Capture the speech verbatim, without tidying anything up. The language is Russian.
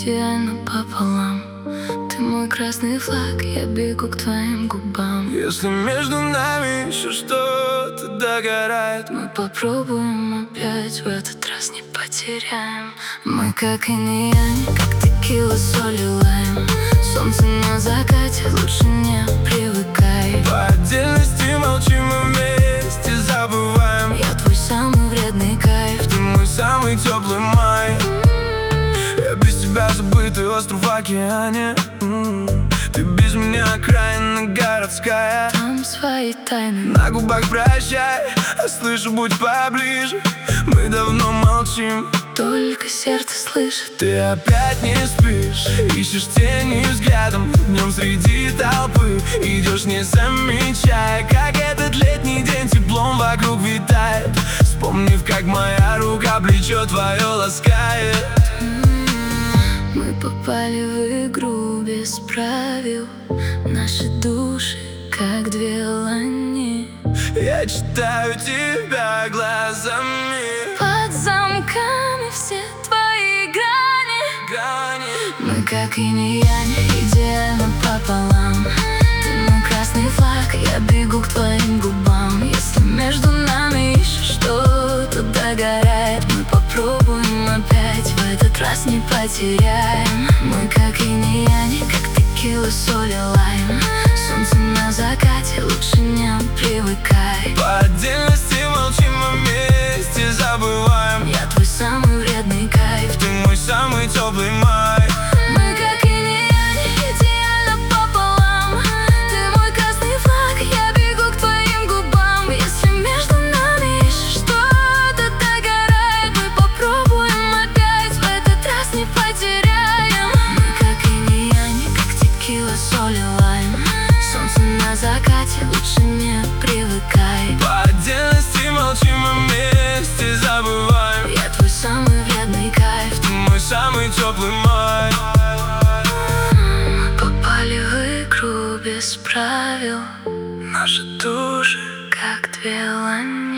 идеально пополам. Ты мой красный флаг, я бегу к твоим губам. Если между нами еще что-то догорает, мы попробуем опять, в этот раз не потеряем. Мы как инь-янь, как текила, соль и лайм. Солнце на закате, лучше не привыкай. По отдельности молчим, мы вместе забываем. Я твой самый вредный кайф, ты мой самый теплый май. Я без тебя забытый остров в океане. Ты без меня окраина городская. Там свои тайны. На губах прощай, а слышу, будь поближе. Мы давно молчим, только сердце слышит. Ты опять не спишь, ищешь тени взглядом. Днем среди толпы идешь, не замечая, как этот летний день теплом вокруг витает. Вспомнив, как моя рука плечо твое ласкает. Мы попали в игру без правил. Наши души, как две лани. Я читаю тебя глазами. Под замками все твои грани, грани. Мы как инь-янь, идеально пополам. Ты мой красный флаг, я бегу к твоим губам. Если между нами еще что-то догорает, мы попробуем опять, в этот раз не потеряем. Мы как инь-янь, как текила, соль и лайм. Солнце на закате, лучше не привыкай. По отдельности молчим, мы вместе забываем. Я твой самый вредный кайф, ты мой самый теплый май. Мы как инь-янь, идеально пополам. Ты мой красный флаг, я бегу к твоим губам. Если между нами еще что-то догорает, мы попробуем опять, в этот раз не потеряем. Мы как инь-янь, как текила, соль и лайм. Солнце на закате, лучше не привыкай. По отдельности молчим, мы вместе забываем. Я твой самый вредный кайф, ты мой самый теплый май. Мы попали в игру без правил. Наши души, как две лани.